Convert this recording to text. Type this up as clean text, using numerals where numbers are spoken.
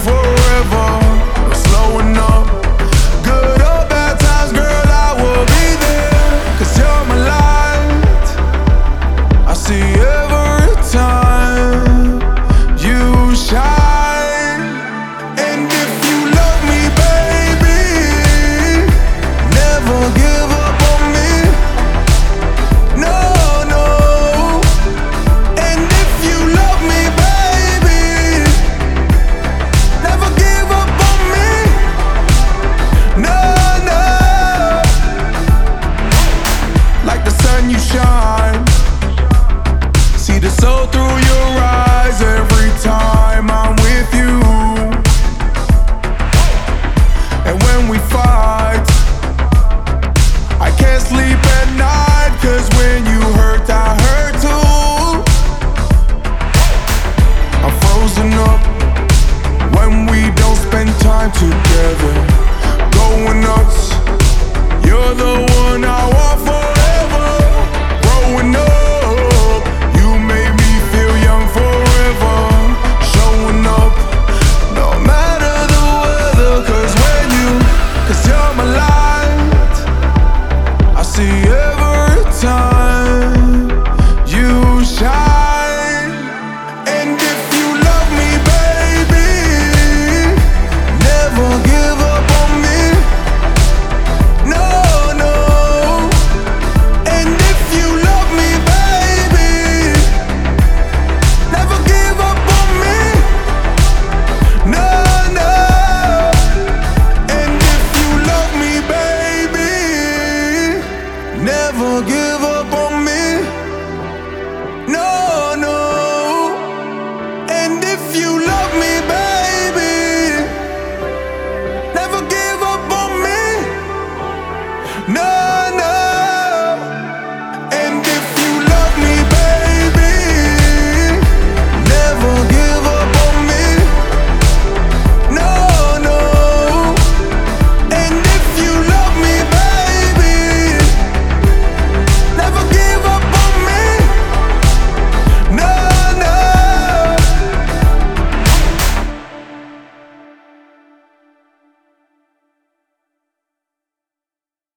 forever, no slowing up. Good or bad times, girl, I will be there. 'Cause you're my light, I see every time you shine. And if you love me, baby, never give up on me. No, no. And if you love me, baby, never give up on me. No, no. Like the sun you shine, see the soul through your eyes every time I'm with you. And when we fight, I can't sleep at night, 'cause when you hurt, I hurt too. I'm frozen up when we don't spend time together.